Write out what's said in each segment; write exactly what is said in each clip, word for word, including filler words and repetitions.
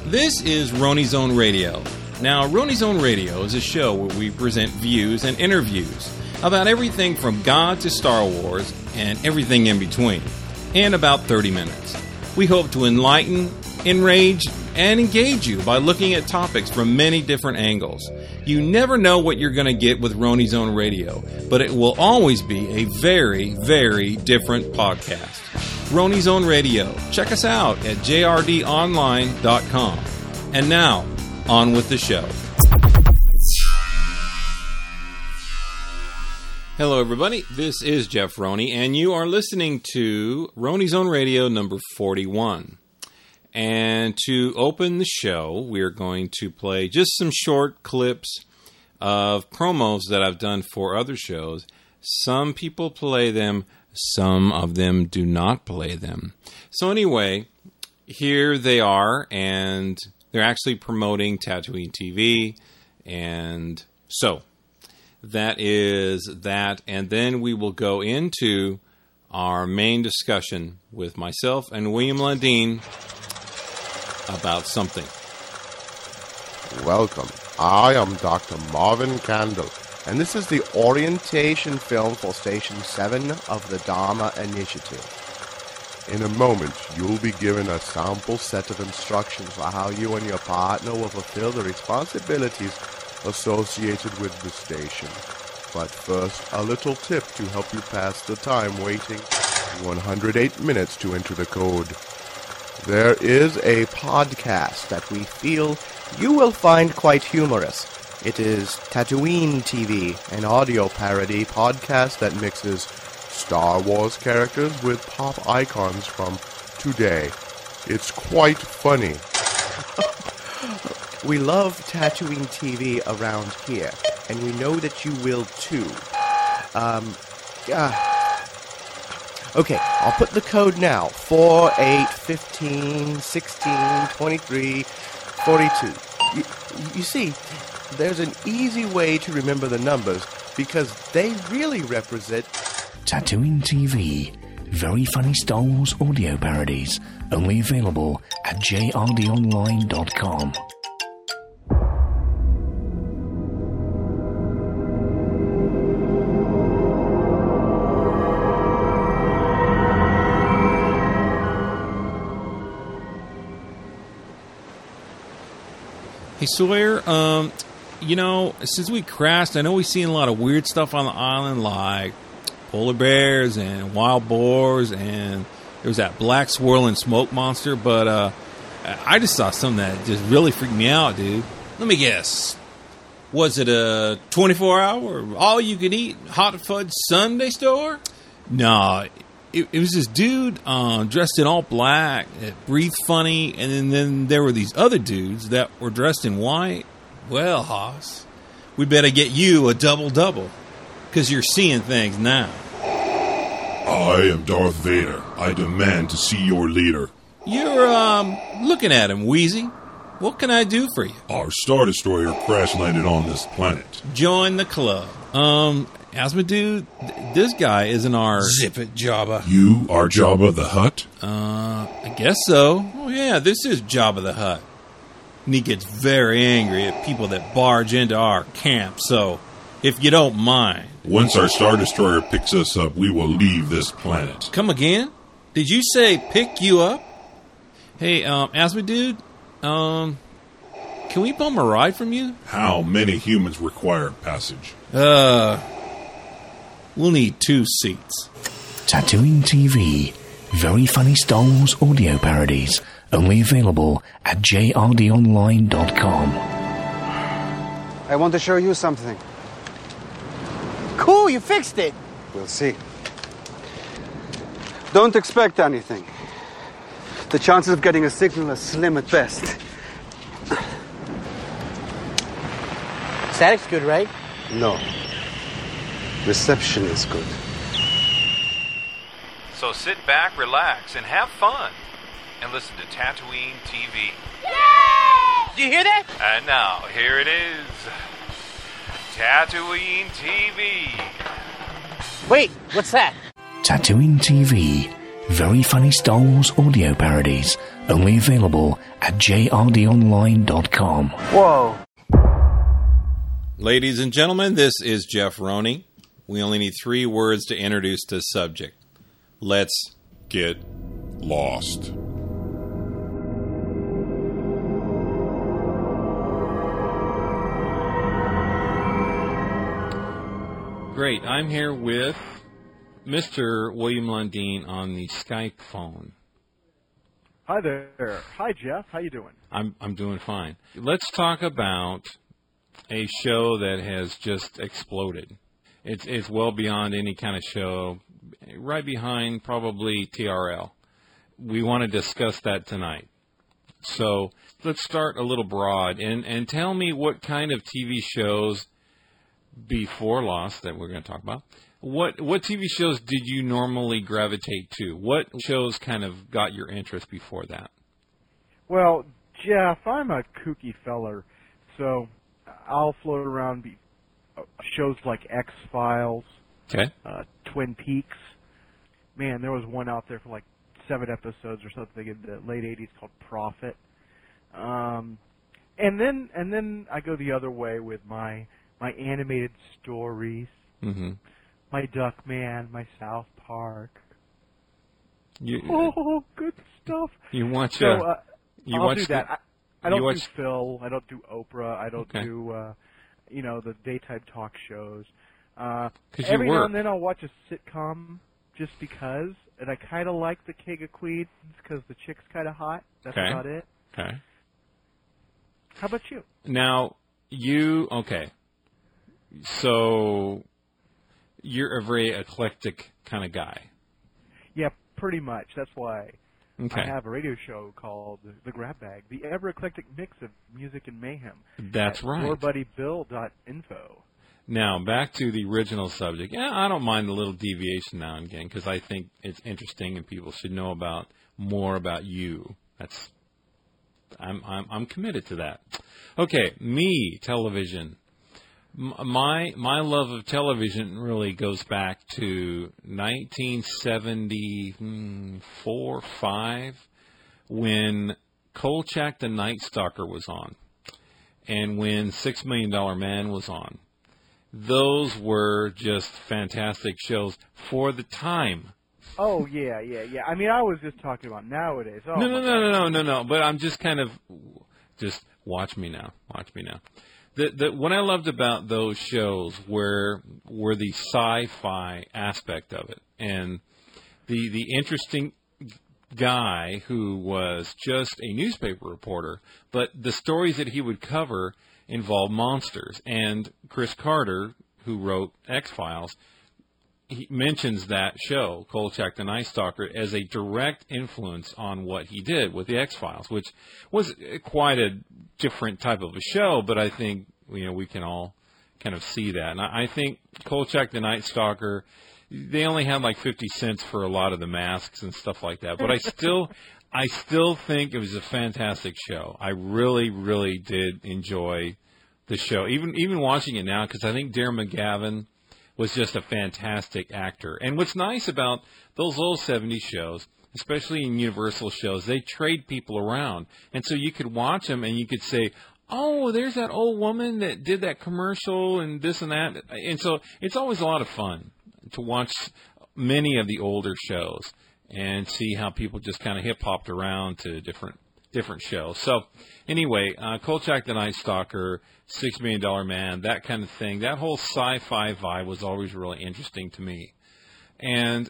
This is Roni's Own Radio. Now, Roni's Own Radio is a show where we present views and interviews about everything from God to Star Wars and everything in between, in about thirty minutes. We hope to enlighten, enrage, and engage you by looking at topics from many different angles. You never know what you're going to get with Roni's Own Radio, but it will always be a very, very different podcast. Roni's Own Radio. Check us out at j r d online dot com. And now, on with the show. Hello, everybody. This is Jeff Roney, and you are listening to Roni's Own Radio number forty-one. And to open the show, we're going to play just some short clips of promos that I've done for other shows. Some people play them, some of them do not play them. So anyway, here they are, and they're actually promoting Tatooine T V. And so that is that. And then we will go into our main discussion with myself and William Lundeen about something. Welcome. I am Doctor Marvin Candle, and this is the orientation film for Station seven of the Dharma Initiative. In a moment, you'll be given a sample set of instructions for how you and your partner will fulfill the responsibilities associated with the station. But first, a little tip to help you pass the time waiting. one hundred eight minutes to enter the code. There is a podcast that we feel you will find quite humorous. It is Tatooine T V, an audio parody podcast that mixes Star Wars characters with pop icons from today. It's quite funny. We love Tatooine T V around here, and we know that you will too. Um, uh, Okay, I'll put the code now. four, eight, fifteen, sixteen, twenty-three, forty-two. You, you see, there's an easy way to remember the numbers because they really represent Tatooine T V. Very funny Star Wars audio parodies. Only available at j r d online dot com. Hey, Sawyer, um, you know, since we crashed, I know we've seen a lot of weird stuff on the island, like polar bears and wild boars, and there was that black swirling smoke monster, but uh, I just saw something that just really freaked me out, dude. Let me guess. Was it a twenty-four hour, all-you-can-eat hot fudge sundae store? No, it, it was this dude uh, dressed in all black, that breathed funny, and then, then there were these other dudes that were dressed in white. Well, Hoss, we better get you a double-double, because you're seeing things now. I am Darth Vader. I demand to see your leader. You're, um, looking at him, Wheezy. What can I do for you? Our Star Destroyer crash-landed on this planet. Join the club. Um... Asma, dude, th- this guy isn't our... Zip it, Jabba. You are Jabba the Hutt? Uh, I guess so. Oh, yeah, this is Jabba the Hutt. And he gets very angry at people that barge into our camp, so if you don't mind... Once our Star Destroyer picks us up, we will leave this planet. Come again? Did you say pick you up? Hey, um, Asma, dude, um, can we bum a ride from you? How many humans require passage? Uh... We'll need two seats. Tatooine T V. Very funny Star Wars audio parodies. Only available at j r d online dot com. I want to show you something. Cool, you fixed it. We'll see. Don't expect anything. The chances of getting a signal are slim at best. Static's good, right? No. Reception is good. So sit back, relax, and have fun. And listen to Tatooine T V. Yay! Did you hear that? And now, here it is. Tatooine T V. Wait, what's that? Tatooine T V. very funny Star Wars audio parodies, only available at j r d online dot com. Whoa. Ladies and gentlemen, this is Jeff Roney. We only need three words to introduce this subject. Let's Get lost. Great. I'm here with Mister William Lundeen on the Skype phone. Hi there. Hi, Jeff. How you doing? I'm I'm doing fine. Let's talk about a show that has just exploded. It's it's well beyond any kind of show, right behind probably T R L. We want to discuss that tonight. So let's start a little broad and, and tell me what kind of T V shows before Lost that we're going to talk about. What what T V shows did you normally gravitate to? What shows kind of got your interest before that? Well, Jeff, I'm a kooky feller, so I'll float around be, uh, shows like X-Files, Okay. uh, Twin Peaks. Man, there was one out there for like seven episodes or something in the late eighties called Prophet. Um, and then and then I go the other way with my my animated stories, Mm-hmm. my Duckman, my South Park. You Oh, good stuff. you watch So uh, uh, you I'll watch do that. I, I you don't watch- do Phil. I don't do Oprah. I don't Okay. do, uh, you know, the daytime talk shows. Uh, 'Cause you every now work. and then I'll watch a sitcom just because, and I kind of like the King of Queens because the chick's kind of hot. That's Okay. about it. Okay. How about you? Now you okay. So you're a very eclectic kind of guy. Yeah, pretty much. That's why Okay. I have a radio show called The Grab Bag, the ever eclectic mix of music and mayhem. That's at right. your buddy bill dot info. Now, back to the original subject. Yeah, I don't mind a little deviation now and again because I think it's interesting and people should know about more about you. That's I'm I'm I'm committed to that. Okay, me, television. M- My my love of television really goes back to nineteen seventy-four, five, when Kolchak the Night Stalker was on, and when Six Million Dollar Man was on. Those were just fantastic shows for the time. Oh, yeah, yeah, yeah. I mean, I was just talking about nowadays. Oh, No, no, my no, no, no, no, no. But I'm just kind of, just watch me now. Watch me now. The, the, what I loved about those shows were were the sci-fi aspect of it, and the the interesting guy who was just a newspaper reporter, but the stories that he would cover involved monsters. And Chris Carter, who wrote X-Files, he mentions that show, Kolchak the Night Stalker, as a direct influence on what he did with the X-Files, which was quite a different type of a show, but I think, you know, we can all kind of see that. And I, I think Kolchak the Night Stalker, they only had like fifty cents for a lot of the masks and stuff like that, but I still, I still think it was a fantastic show. I really, really did enjoy the show, even even watching it now, because I think Darren McGavin was just a fantastic actor. And what's nice about those old seventies shows, especially in Universal shows, they trade people around. And so you could watch them and you could say, oh, there's that old woman that did that commercial and this and that. And so it's always a lot of fun to watch many of the older shows and see how people just kind of hip-hopped around to different different shows. So anyway, uh, Kolchak the Night Stalker, Six Million Dollar Man, that kind of thing, that whole sci-fi vibe was always really interesting to me. And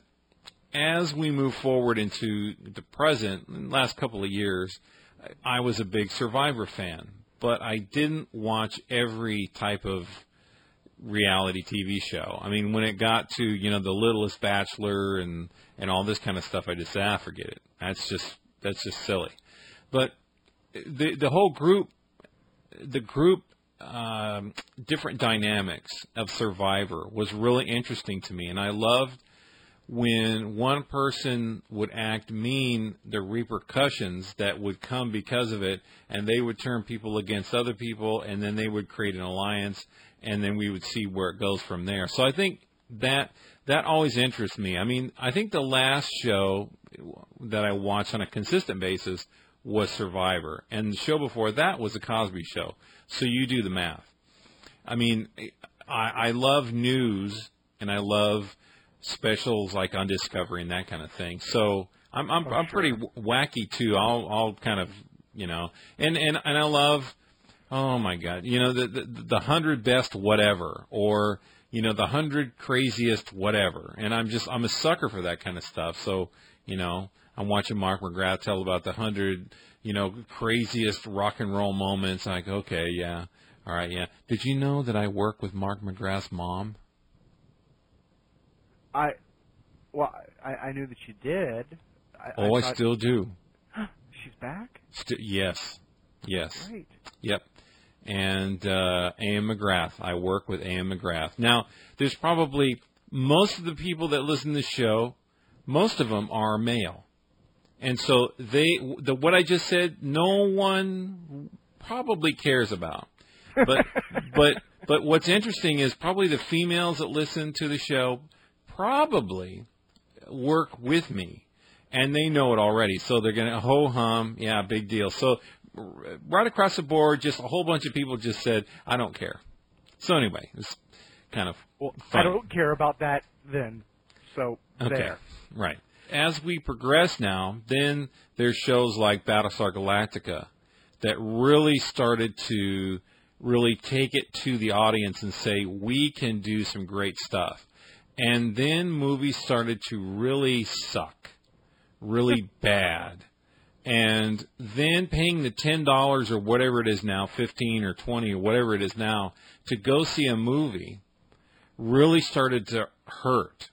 as we move forward into the present, in the last couple of years, I was a big Survivor fan, but I didn't watch every type of reality T V show. I mean, when it got to, you know, The Littlest Bachelor and, and all this kind of stuff, I just said, ah, forget it. That's just, that's just silly. But the the whole group, the group, um, different dynamics of Survivor was really interesting to me, and I loved when one person would act mean, the repercussions that would come because of it, and they would turn people against other people, and then they would create an alliance, and then we would see where it goes from there. So I think that that always interests me. I mean, I think the last show that I watched on a consistent basis was Survivor, and the show before that was The Cosby Show. So you do the math. I mean, I, I love news, and I love specials like on Discovery and that kind of thing. So I'm I'm, oh, I'm sure. pretty wacky too. I'll I'll kind of you know, and and and I love. Oh my God! You know the the, the hundred best whatever, or you know the hundred craziest whatever, and I'm just I'm a sucker for that kind of stuff. So you know I'm watching Mark McGrath tell about the hundred you know craziest rock and roll moments. Like okay, yeah, all right, yeah. Did you know that I work with Mark McGrath's mom? I well I, I knew that you did. I, oh, I, I still do. She's back? St- yes, yes. Great. Yep. And uh, A M. McGrath. I work with A M. McGrath. Now, there's probably most of the people that listen to the show, most of them are male. And so they, the, what I just said, no one probably cares about. But, but, but what's interesting is probably the females that listen to the show probably work with me. And they know it already. So they're going to, ho-hum, yeah, big deal. So right across the board, just a whole bunch of people just said, I don't care. So anyway, it's kind of well, fun. I don't care about that then. So okay. There. Right. As we progress now, then there's shows like Battlestar Galactica that really started to really take it to the audience and say, we can do some great stuff. And then movies started to really suck, really bad. And then paying the ten dollars or whatever it is now, fifteen or twenty or whatever it is now, to go see a movie really started to hurt.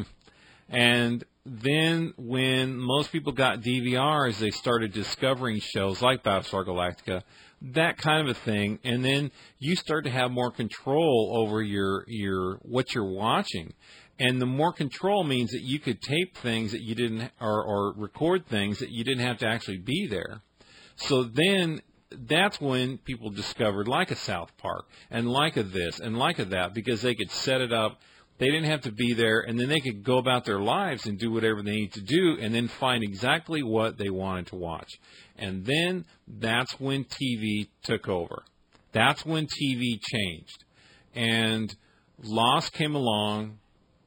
And then when most people got D V Rs, they started discovering shows like Battlestar Galactica, that kind of a thing. And then you start to have more control over your your what you're watching. And the more control means that you could tape things that you didn't, or, or record things that you didn't have to actually be there. So then that's when people discovered like a South Park and like a this and like a that, because they could set it up. They didn't have to be there, and then they could go about their lives and do whatever they need to do and then find exactly what they wanted to watch. And then that's when T V took over. That's when T V changed. And Lost came along.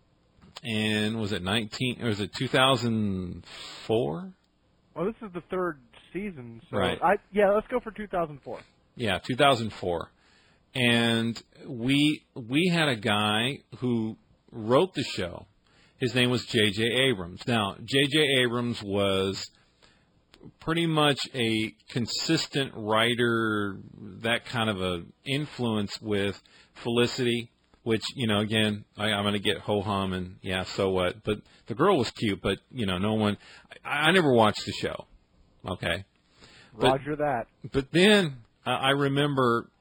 And was it nineteen? Or was it two thousand four? Well, this is the third season, so right. I, yeah, let's go for two thousand four. Yeah, two thousand four. And we we had a guy who wrote the show. His name was J J. Abrams. Now, J J. Abrams was pretty much a consistent writer, that kind of a influence with Felicity. Which, you know, again, I, I'm going to get ho-hum and, yeah, so what. But the girl was cute, but, you know, no one – I never watched the show, okay? Roger but, that. But then uh, I remember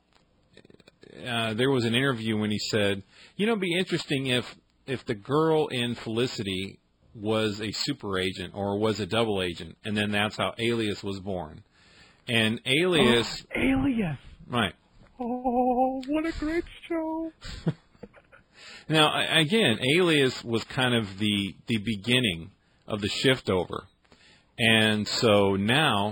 uh, there was an interview when he said, you know, it'd be interesting if, if the girl in Felicity was a super agent or was a double agent, and then that's how Alias was born. And Alias – Alias! Right. Oh, what a great show. Now, again, Alias was kind of the the beginning of the shift over. And so now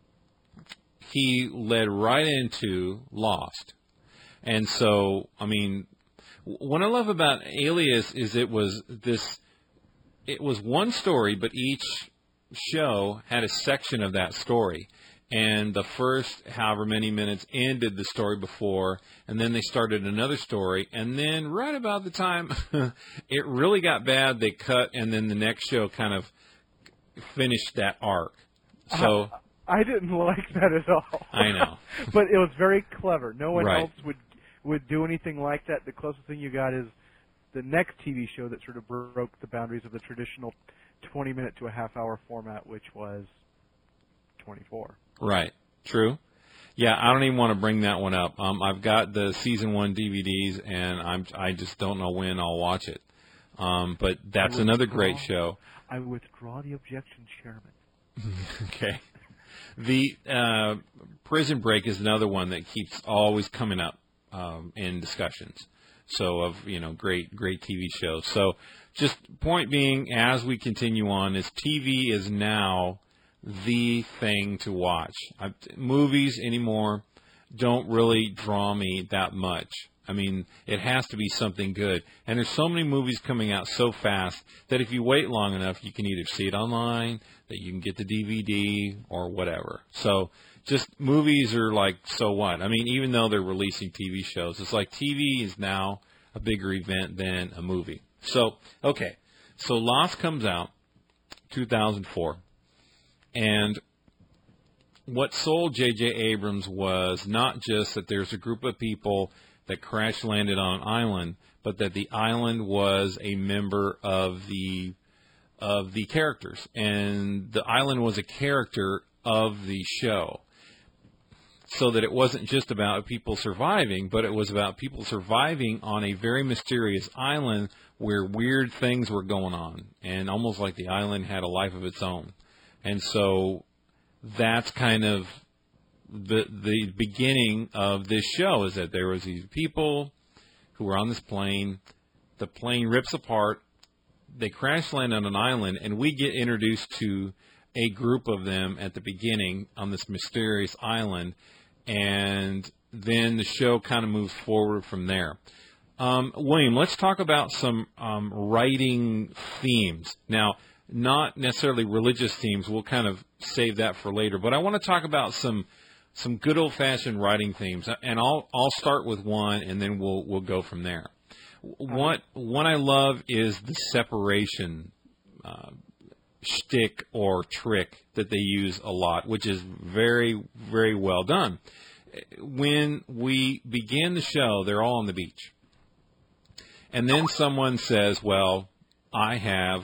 he led right into Lost. And so, I mean, what I love about Alias is it was this, it was one story, but each show had a section of that story. And the first however many minutes ended the story before, and then they started another story. And then right about the time it really got bad, they cut, and then the next show kind of finished that arc. So I, I didn't like that at all. I know. But it was very clever. No one right. else would would do anything like that. The closest thing you got is the next T V show that sort of broke the boundaries of the traditional twenty-minute to a half-hour format, which was twenty-four. Right. True. Yeah, I don't even want to bring that one up. Um, I've got the season one D V Ds, and I'm I just don't know when I'll watch it. Um, but that's another great show. I withdraw the objection, Chairman. Okay. The uh, Prison Break is another one that keeps always coming up um, in discussions. so of, you know, great, great T V shows. So just point being, as we continue on, is T V is now the thing to watch. I, movies anymore don't really draw me that much. I mean, it has to be something good. And there's so many movies coming out so fast that if you wait long enough, you can either see it online, that you can get the D V D, or whatever. So just movies are like, so what? I mean, even though they're releasing T V shows, it's like T V is now a bigger event than a movie. So, okay. So Lost comes out two thousand four. And what sold J J Abrams was not just that there's a group of people that crash landed on an island, but that the island was a member of the of the characters, and the island was a character of the show. So that it wasn't just about people surviving, but it was about people surviving on a very mysterious island where weird things were going on, and almost like the island had a life of its own. And so that's kind of the the beginning of this show, is that there was these people who were on this plane. The plane rips apart. They crash land on an island, and we get introduced to a group of them at the beginning on this mysterious island, and then the show kind of moves forward from there. Um, William, let's talk about some um, writing themes. Now, not necessarily religious themes. We'll kind of save that for later. But I want to talk about some some good old-fashioned writing themes, and I'll I'll start with one, and then we'll we'll go from there. One one I love is the separation uh, shtick or trick that they use a lot, which is very very well done. When we begin the show, they're all on the beach, and then someone says, "Well, I have."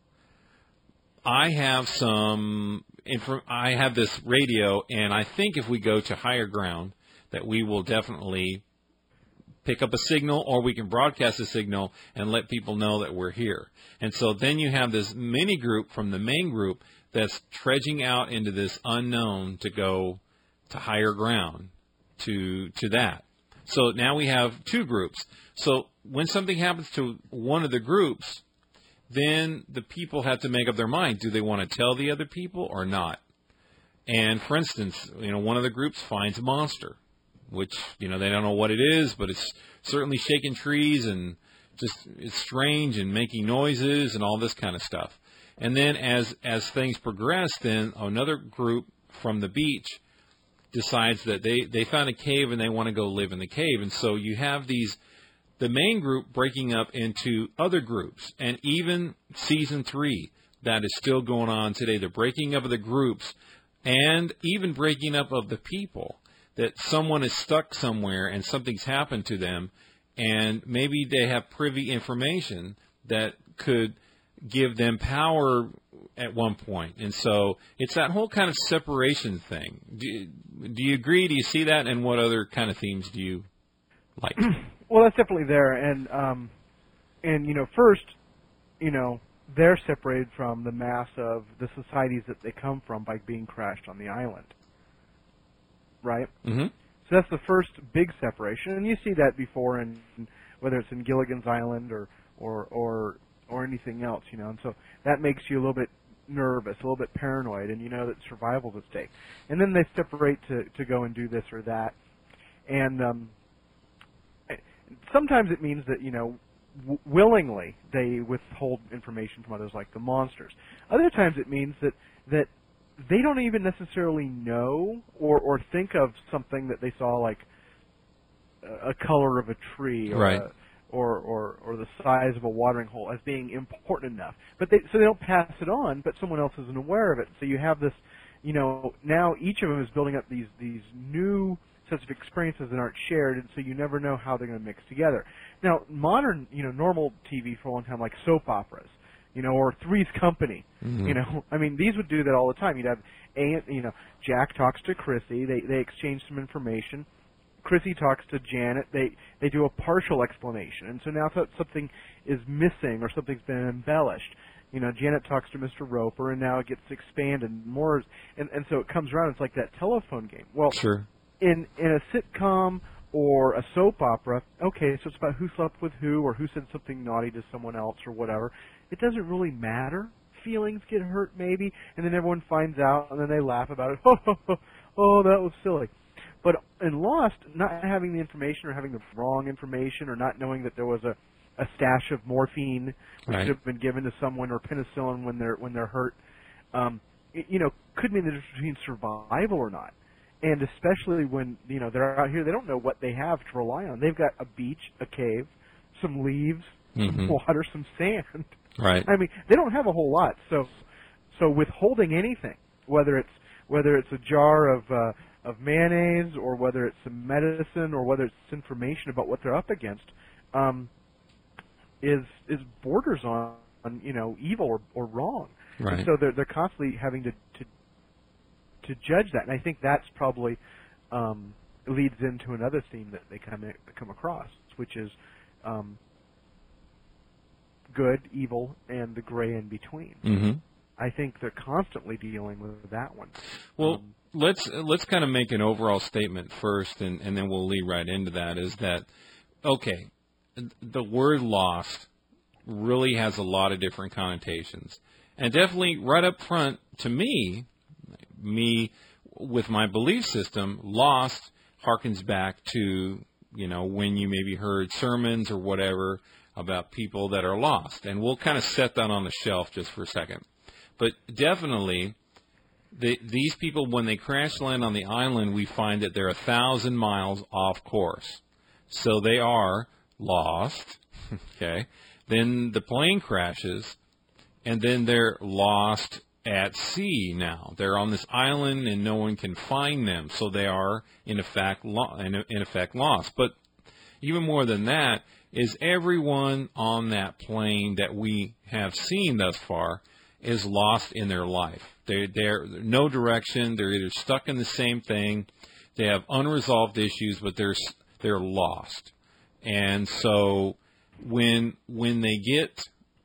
I have some, inf- I have this radio, and I think if we go to higher ground, that we will definitely pick up a signal, or we can broadcast a signal and let people know that we're here. And so then you have this mini group from the main group that's trudging out into this unknown to go to higher ground, to to that. So now we have two groups. So when something happens to one of the groups, then the people have to make up their mind. Do they want to tell the other people or not? And, for instance, you know, one of the groups finds a monster, which, you know, they don't know what it is, but it's certainly shaking trees and just it's strange and making noises and all this kind of stuff. And then as as things progress, then another group from the beach decides that they, they found a cave and they want to go live in the cave. And so you have these the main group breaking up into other groups, and even season three, that is still going on today, the breaking up of the groups, and even breaking up of the people, that someone is stuck somewhere and something's happened to them, and maybe they have privy information that could give them power at one point. And so it's that whole kind of separation thing. Do you, do you agree? Do you see that? And what other kind of themes do you like? Well, that's definitely there, and um, and you know, first, you know, they're separated from the mass of the societies that they come from by being crashed on the island, right? Mm-hmm. So that's the first big separation, and you see that before, in whether it's in Gilligan's Island or or or or anything else, you know, and so that makes you a little bit nervous, a little bit paranoid, and you know that survival's at stake. And then they separate to to go and do this or that, and um, sometimes it means that, you know, w- willingly they withhold information from others, like the monsters. Other times it means that that they don't even necessarily know or, or think of something that they saw, like a, a color of a tree or, right. a, or or or the size of a watering hole as being important enough. But they so they don't pass it on, but someone else isn't aware of it. So you have this, you know, now each of them is building up these these new sets of experiences that aren't shared, and so you never know how they're going to mix together. Now, modern, you know, normal T V for a long time, like soap operas, you know, or Three's Company, mm-hmm. you know, I mean, these would do that all the time. You'd have, a, you know, Jack talks to Chrissy, they they exchange some information. Chrissy talks to Janet, they they do a partial explanation, and so now that something is missing or something's been embellished, you know, Janet talks to Mister Roper, and now it gets expanded more, and and so it comes around. It's like that telephone game. Well, sure. In, in a sitcom or a soap opera, okay, so it's about who slept with who or who said something naughty to someone else or whatever. It doesn't really matter. Feelings get hurt maybe, and then everyone finds out, and then they laugh about it. Oh, that was silly. But in Lost, not having the information or having the wrong information or not knowing that there was a, a stash of morphine which Right. should have been given to someone or penicillin when they're when they're hurt, um, it, you know, could mean the difference between survival or not. And especially when, you know, they're out here, they don't know what they have to rely on. They've got a beach, a cave, some leaves, Mm-hmm. some water, some sand. Right. I mean, they don't have a whole lot. So, so withholding anything, whether it's whether it's a jar of uh, of mayonnaise or whether it's some medicine or whether it's information about what they're up against, um, is is borders on, on you know evil or, or wrong. Right. And so they're they're constantly having to, to to judge that, and I think that's probably um, leads into another theme that they come come across, which is um, good, evil, and the gray in between. Mm-hmm. I think they're constantly dealing with that one. Well, Um, let's let's kind of make an overall statement first, and, and then we'll lead right into that. Is that okay? The word "lost" really has a lot of different connotations, and definitely right up front to me, me with my belief system, lost harkens back to you know when you maybe heard sermons or whatever about people that are lost, and we'll kind of set that on the shelf just for a second. But definitely, the, these people, when they crash land on the island, we find that they're a thousand miles off course. So they are lost, okay? Then the plane crashes, and then they're lost at sea now. They're on this island, and no one can find them. So they are, in effect, lo- in, in effect lost. But even more than that is everyone on that plane that we have seen thus far is lost in their life. They, they're no direction. They're either stuck in the same thing. They have unresolved issues, but they're they're lost. And so when when they get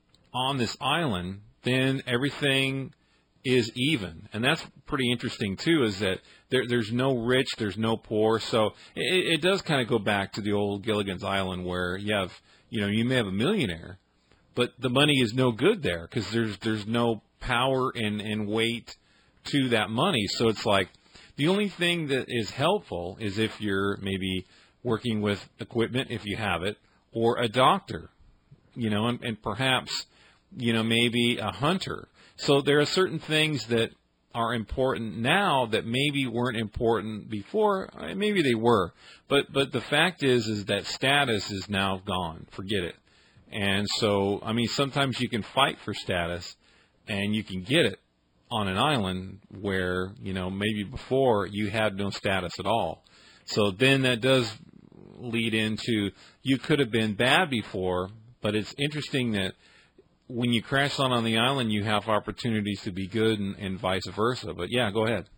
on this island, then everything is even, and that's pretty interesting too. Is that there, there's no rich, there's no poor. So it, it does kind of go back to the old Gilligan's Island, where you have you know you may have a millionaire, but the money is no good there because there's there's no power and, and weight to that money. So it's like the only thing that is helpful is if you're maybe working with equipment, if you have it, or a doctor, you know, and, and perhaps, you know, maybe a hunter. So there are certain things that are important now that maybe weren't important before. Maybe they were. But but the fact is is that status is now gone. Forget it. And so, I mean, sometimes you can fight for status, and you can get it on an island where, you know, maybe before you had no status at all. So then that does lead into you could have been bad before, but it's interesting that when you crash land on the island, you have opportunities to be good and, and vice versa. But, yeah, go ahead.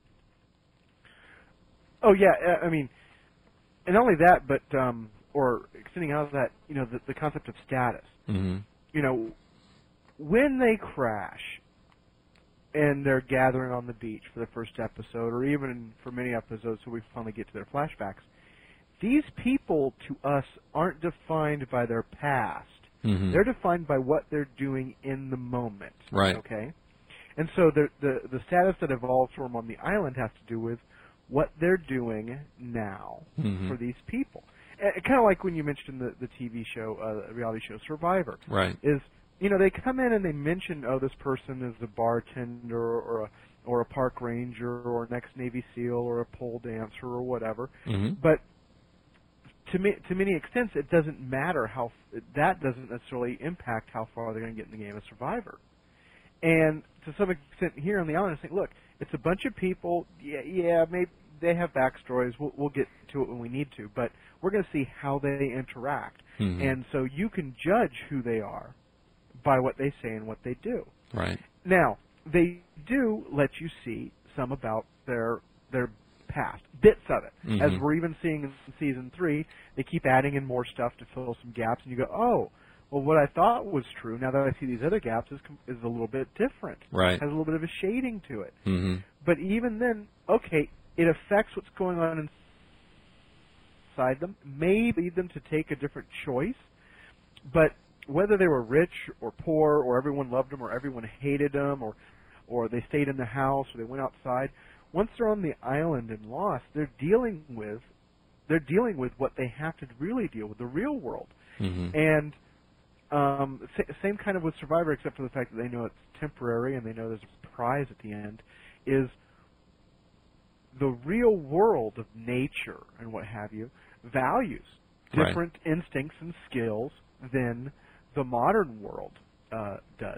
Oh, yeah, I mean, and not only that, but, um, or extending out of that, you know, the, the concept of status. Mm-hmm. You know, when they crash and they're gathering on the beach for the first episode, or even for many episodes so we finally get to their flashbacks, these people to us aren't defined by their past. Mm-hmm. They're defined by what they're doing in the moment. Right. Okay? And so the, the, the status that evolves for them on the island has to do with what they're doing now Mm-hmm. for these people. Kind of like when you mentioned the, the T V show, uh, reality show Survivor. Right. Is, you know, they come in and they mention, oh, this person is a bartender or a, or a park ranger or an ex-Navy SEAL or a pole dancer or whatever. Mm-hmm. But to me, to many extents, it doesn't matter how, that doesn't necessarily impact how far they're going to get in the game of Survivor. And to some extent here on the island, I think, look, it's a bunch of people, yeah, yeah, maybe they have backstories. We'll, we'll get to it when we need to, but we're going to see how they interact. Mm-hmm. And so you can judge who they are by what they say and what they do. Right. Now, they do let you see some about their their past, bits of it. Mm-hmm. As we're even seeing in season three, they keep adding in more stuff to fill some gaps, and you go, oh, well, what I thought was true, now that I see these other gaps, is is a little bit different. Right. Has a little bit of a shading to it. Mm-hmm. But even then, okay, it affects what's going on in outside them may lead them to take a different choice, but whether they were rich or poor, or everyone loved them, or everyone hated them, or or they stayed in the house, or they went outside, once they're on the island and lost, they're dealing with they're dealing with what they have to really deal with, the real world. Mm-hmm. And um, sa- same kind of with Survivor, except for the fact that they know it's temporary and they know there's a prize at the end, is the real world of nature and what have you values different right. instincts and skills than the modern world uh, does.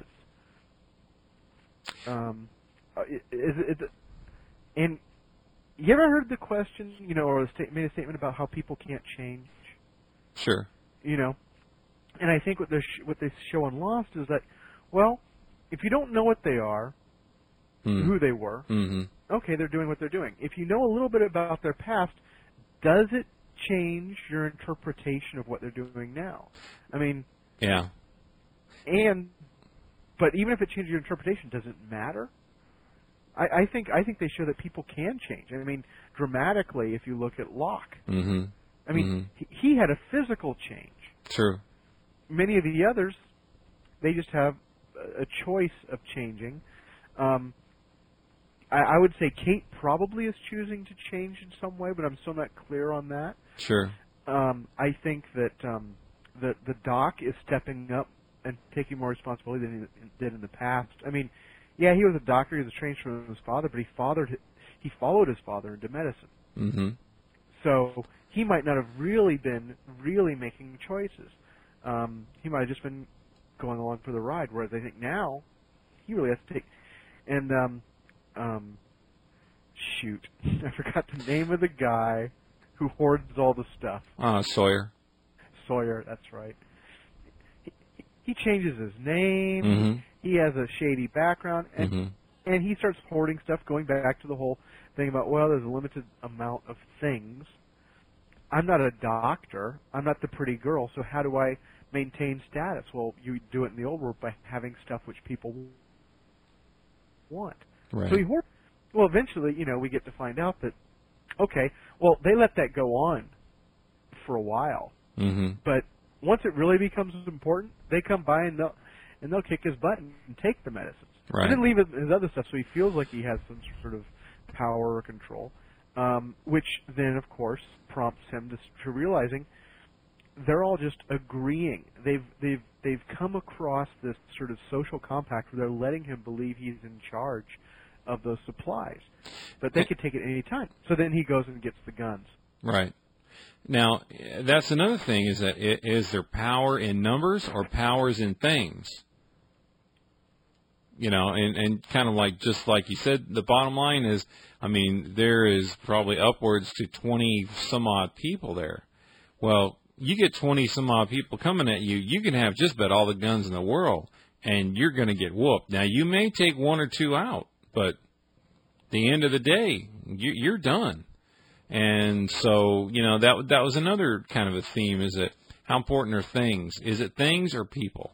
Um, is it, it, and you ever heard the question, you know, or a sta- made a statement about how people can't change? Sure. You know, and I think what they sh- what they show on Lost is that, well, if you don't know what they are, mm. who they were, mm-hmm. okay, they're doing what they're doing. If you know a little bit about their past, does it change your interpretation of what they're doing now? I mean, yeah. And, but even if it changes your interpretation, does it matter? I, I think I think they show that people can change. I mean, dramatically, if you look at Locke, mm-hmm. I mean, mm-hmm. he, he had a physical change. True. Many of the others, they just have a choice of changing. Um, I, I would say Kate probably is choosing to change in some way, but I'm still not clear on that. Sure. Um, I think that um, the the Doc is stepping up and taking more responsibility than he did in the past. I mean, yeah, he was a doctor. He was trained from his father, but he fathered he followed his father into medicine. Mm-hmm. So he might not have really been really making choices. Um, he might have just been going along for the ride. Whereas I think now he really has to take. And um, um, shoot, I forgot the name of the guy who hoards all the stuff. Uh, Sawyer. Sawyer, that's right. He, he changes his name. Mm-hmm. He has a shady background, and mm-hmm. and he starts hoarding stuff. Going back to the whole thing about, well, there's a limited amount of things. I'm not a doctor. I'm not the pretty girl. So how do I maintain status? Well, you do it in the old world by having stuff which people want. Right. So he hoards. Well, eventually, you know, we get to find out that, okay, well, they let that go on for a while. Mm-hmm. But once it really becomes important, they come by and they'll, and they'll kick his butt and take the medicines. Right. And then leave his, his other stuff so he feels like he has some sort of power or control, um, which then, of course, prompts him to, to realizing they're all just agreeing. They've, they've, they've come across this sort of social compact where they're letting him believe he's in charge of those supplies. But they could take it any time. So then he goes and gets the guns. Right. Now, that's another thing, is that is there power in numbers or powers in things? You know, and, and kind of like, just like you said, the bottom line is, I mean, there is probably upwards to twenty some odd people there. Well, you get twenty some odd people coming at you, you can have just about all the guns in the world, and you're going to get whooped. Now, you may take one or two out, but at the end of the day, you, you're done. And so, you know, that that was another kind of a theme, is that how important are things? Is it things or people?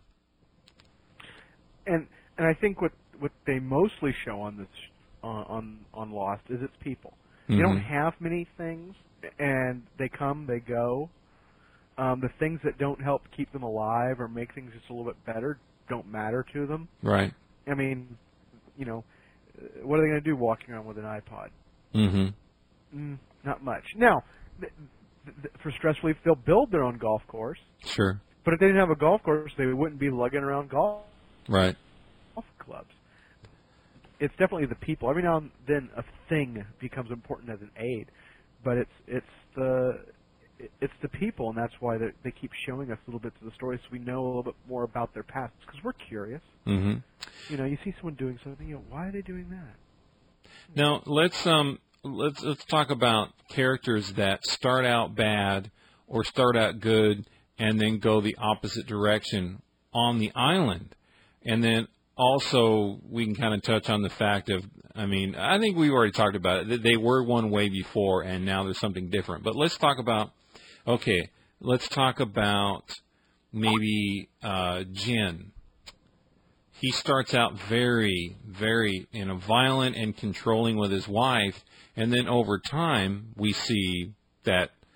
And and I think what, what they mostly show on this uh, on on Lost is it's people. Mm-hmm. They don't have many things, and they come, they go. Um, the things that don't help keep them alive or make things just a little bit better don't matter to them. Right. I mean, you know, what are they going to do walking around with an iPod? Mm-hmm. Mm, not much. Now, th- th- for stress relief, they'll build their own golf course. Sure. But if they didn't have a golf course, they wouldn't be lugging around golf Right. golf clubs. It's definitely the people. Every now and then, a thing becomes important as an aid, but it's it's the it's the people, and that's why they keep showing us little bits of the story, so we know a little bit more about their past, because we're curious. Mm-hmm. You know, you see someone doing something, you know, why are they doing that? Now let's um let's let's talk about characters that start out bad or start out good and then go the opposite direction on the island, and then also we can kind of touch on the fact of, I mean, I think we've already talked about it, that they were one way before and now there's something different. But let's talk about, okay, let's talk about maybe uh, Jin. He starts out very, very, you know, violent and controlling with his wife, and then over time we see that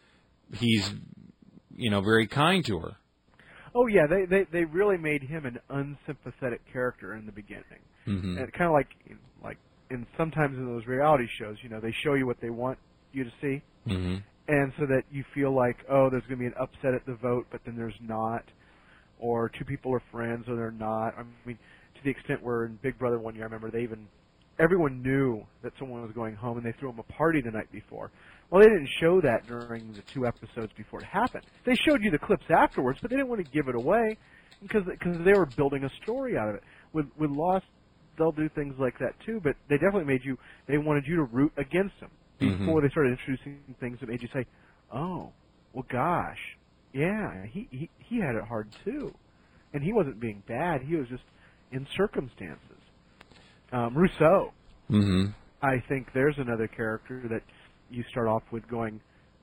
he's, you know, very kind to her. Oh yeah, they they they really made him an unsympathetic character in the beginning, Mm-hmm. and kind of like like in sometimes in those reality shows, you know, they show you what they want you to see, Mm-hmm. and so that you feel like, oh, there's going to be an upset at the vote, but then there's not, or two people are friends or they're not. I mean, to the extent where in Big Brother one year, I remember they even everyone knew that someone was going home, and they threw them a party the night before. Well, they didn't show that during the two episodes before it happened. They showed you the clips afterwards, but they didn't want to give it away because because they were building a story out of it. With with Lost, they'll do things like that too, but they definitely made you. They wanted you to root against them before Mm-hmm. they started introducing things that made you say, "Oh, well, gosh, yeah, he he he had it hard too, and he wasn't being bad. He was just in circumstances." Um, Rousseau, Mm-hmm. I think there's another character that you start off with going,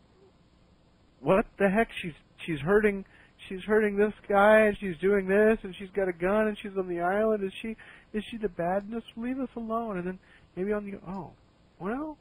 what the heck? She's she's hurting she's hurting this guy, and she's doing this, and she's got a gun, and she's on the island. Is she is she the badness? Leave us alone. And then maybe on the oh, well.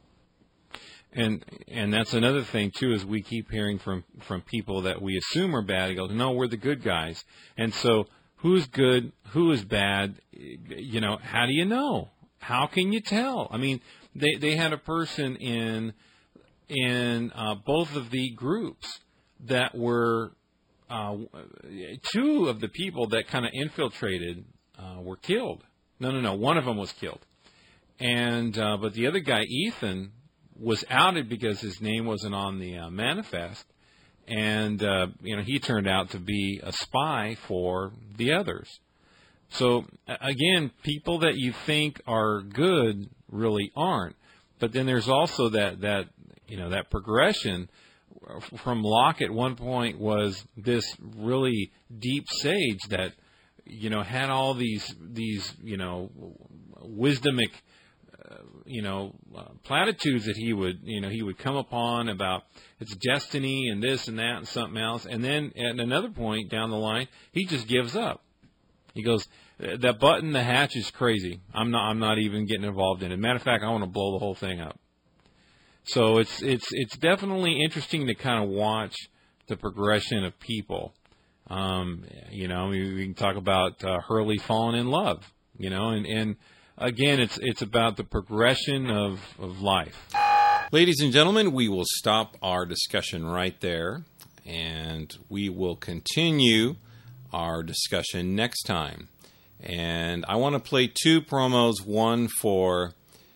And and that's another thing too, is we keep hearing from from people that we assume are bad. They go, no, we're the good guys. And so who's good, who is bad? You know, how do you know? How can you tell? I mean, they they had a person in in uh, both of the groups that were uh, two of the people that kind of infiltrated uh, were killed. No, no, no. One of them was killed, and uh, but the other guy, Ethan, was outed because his name wasn't on the uh, manifest, and uh, you know he turned out to be a spy for the others. So again, people that you think are good really aren't. But then there's also that that you know that progression from Locke. At one point was this really deep sage that you know had all these these you know wisdomic uh, you know uh, platitudes that he would you know he would come upon about its destiny and this and that and something else. And then at another point down the line, he just gives up. He goes, that button, the hatch is crazy. I'm not. I'm not even getting involved in it. Matter of fact, I want to blow the whole thing up. So it's it's it's definitely interesting to kind of watch the progression of people. Um, you know, we, we can talk about uh, Hurley falling in love. You know, and, and again, it's it's about the progression of of life. Ladies and gentlemen, we will stop our discussion right there, and we will continue our discussion next time. And I want to play two promos, one for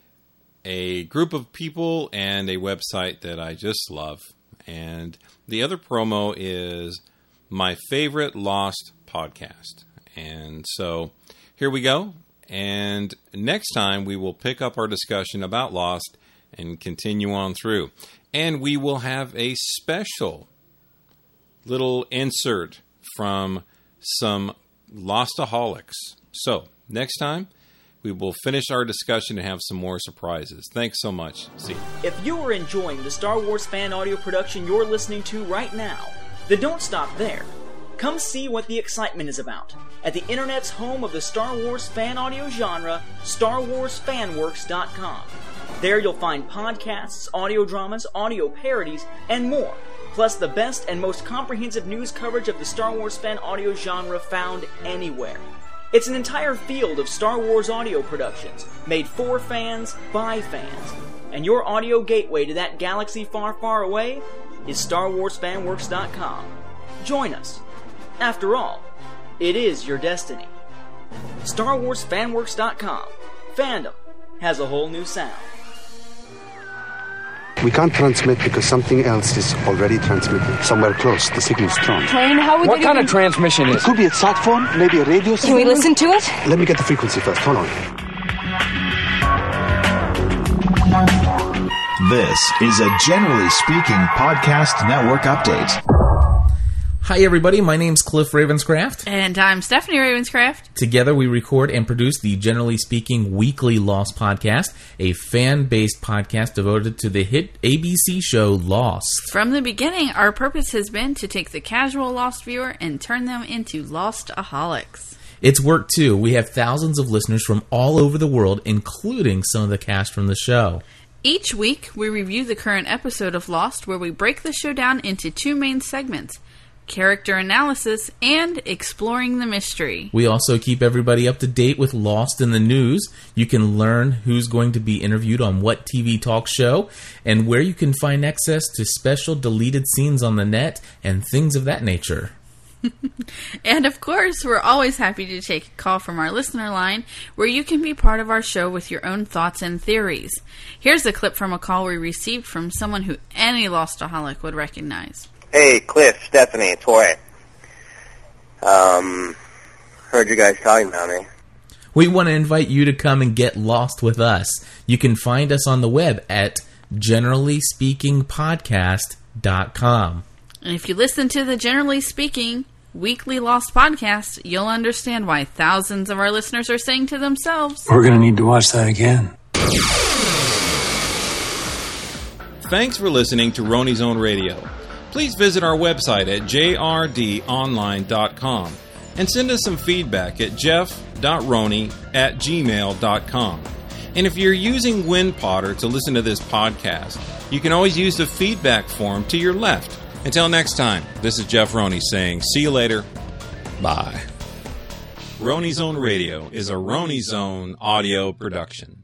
a group of people and a website that I just love. And the other promo is my favorite Lost podcast. And so here we go. And next time we will pick up our discussion about Lost and continue on through. And we will have a special little insert from some Lostaholics. So, next time, we will finish our discussion and have some more surprises. Thanks so much. See you. If you are enjoying the Star Wars fan audio production you're listening to right now, then don't stop there. Come see what the excitement is about at the internet's home of the Star Wars fan audio genre, Star Wars Fan Works dot com. There you'll find podcasts, audio dramas, audio parodies, and more. Plus the best and most comprehensive news coverage of the Star Wars fan audio genre found anywhere. It's an entire field of Star Wars audio productions, made for fans, by fans. And your audio gateway to that galaxy far, far away is Star Wars Fan Works dot com. Join us. After all, it is your destiny. Star Wars Fan Works dot com. Fandom has a whole new sound. We can't transmit because something else is already transmitting. Somewhere close, the signal's strong. Plane, how would What they kind even... of transmission is It could be a sat phone, maybe a radio signal. Can we listen to it? Let me get the frequency first. Hold on. This is a Generally Speaking Podcast Network update. Hi everybody, my name's Cliff Ravenscraft. And I'm Stephanie Ravenscraft. Together we record and produce the Generally Speaking Weekly Lost Podcast, a fan-based podcast devoted to the hit A B C show Lost. From the beginning, our purpose has been to take the casual Lost viewer and turn them into Lostaholics. It's worked too. We have thousands of listeners from all over the world, including some of the cast from the show. Each week, we review the current episode of Lost, where we break the show down into two main segments: character analysis and exploring the mystery. We also keep everybody up to date with Lost in the news. You can learn who's going to be interviewed on what T V talk show, and where you can find access to special deleted scenes on the net and things of that nature. And of course, we're always happy to take a call from our listener line, where you can be part of our show with your own thoughts and theories. Here's a clip from a call we received from someone who any Lostaholic would recognize. Hey, Cliff, Stephanie, it's Jorge. Um, heard you guys talking about me. We want to invite you to come and get lost with us. You can find us on the web at generally speaking podcast dot com. And if you listen to the Generally Speaking Weekly Lost podcast, you'll understand why thousands of our listeners are saying to themselves, "We're going to need to watch that again." Thanks for listening to Roni's Own Radio. Please visit our website at j r d online dot com and send us some feedback at jeff dot roni at gmail dot com. And if you're using WinPodder to listen to this podcast, you can always use the feedback form to your left. Until next time, this is Jeff Roni saying, see you later. Bye. Roni's Own Radio is a Roni's Own audio production.